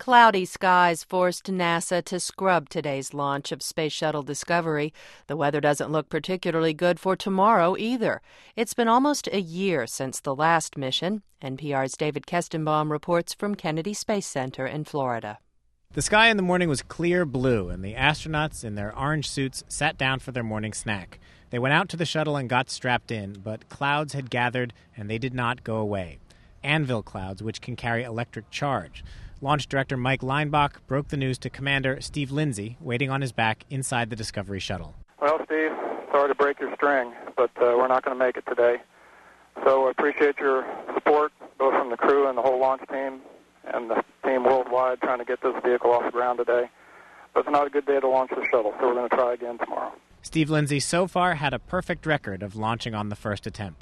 Cloudy skies forced NASA to scrub today's launch of Space Shuttle Discovery. The weather doesn't look particularly good for tomorrow either. It's been almost a year since the last mission. NPR's David Kestenbaum reports from Kennedy Space Center in Florida. The sky in the morning was clear blue, and the astronauts in their orange suits sat down for their morning snack. They went out to the shuttle and got strapped in, but clouds had gathered, and they did not go away. Anvil clouds, which can carry electric charge. Launch Director Mike Leinbach broke the news to Commander Steve Lindsay, waiting on his back inside the Discovery shuttle. Well, Steve, sorry to break your string, but we're not going to make it today. So I appreciate your support, both from the crew and the whole launch team and the team worldwide trying to get this vehicle off the ground today. But it's not a good day to launch the shuttle, so we're going to try again tomorrow. Steve Lindsay so far had a perfect record of launching on the first attempt.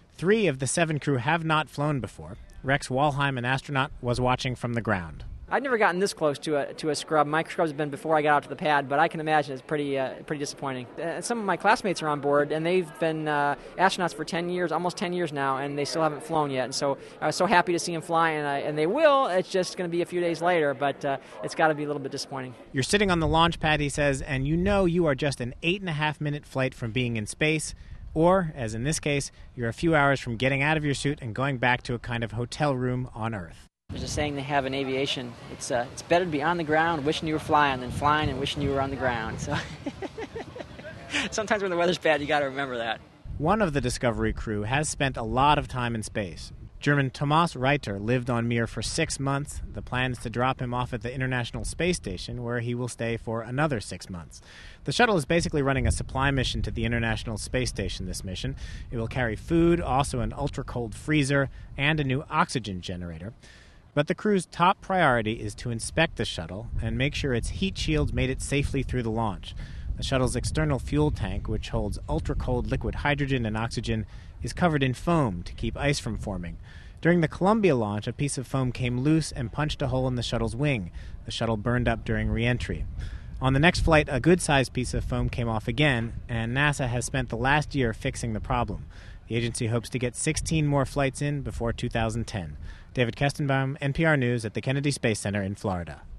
3 of the 7 crew have not flown before. Rex Walheim, an astronaut, was watching from the ground. I've never gotten this close to a scrub. My scrubs have been before I got out to the pad, but I can imagine it's pretty disappointing. Some of my classmates are on board, and they've been astronauts for 10 years, almost 10 years now, and they still haven't flown yet. And so I was so happy to see them fly, and they will. It's just going to be a few days later, but it's got to be a little bit disappointing. You're sitting on the launch pad, he says, and you know you are just an 8.5-minute flight from being in space. Or, as in this case, you're a few hours from getting out of your suit and going back to a kind of hotel room on Earth. There's a saying they have in aviation, it's better to be on the ground wishing you were flying than flying and wishing you were on the ground. So sometimes when the weather's bad, you got to remember that. One of the Discovery crew has spent a lot of time in space. German Thomas Reiter lived on Mir for 6 months. The plan is to drop him off at the International Space Station, where he will stay for another 6 months. The shuttle is basically running a supply mission to the International Space Station this mission. It will carry food, also an ultra-cold freezer, and a new oxygen generator. But the crew's top priority is to inspect the shuttle and make sure its heat shields made it safely through the launch. The shuttle's external fuel tank, which holds ultra-cold liquid hydrogen and oxygen, is covered in foam to keep ice from forming. During the Columbia launch, a piece of foam came loose and punched a hole in the shuttle's wing. The shuttle burned up during re-entry. On the next flight, a good-sized piece of foam came off again, and NASA has spent the last year fixing the problem. The agency hopes to get 16 more flights in before 2010. David Kestenbaum, NPR News at the Kennedy Space Center in Florida.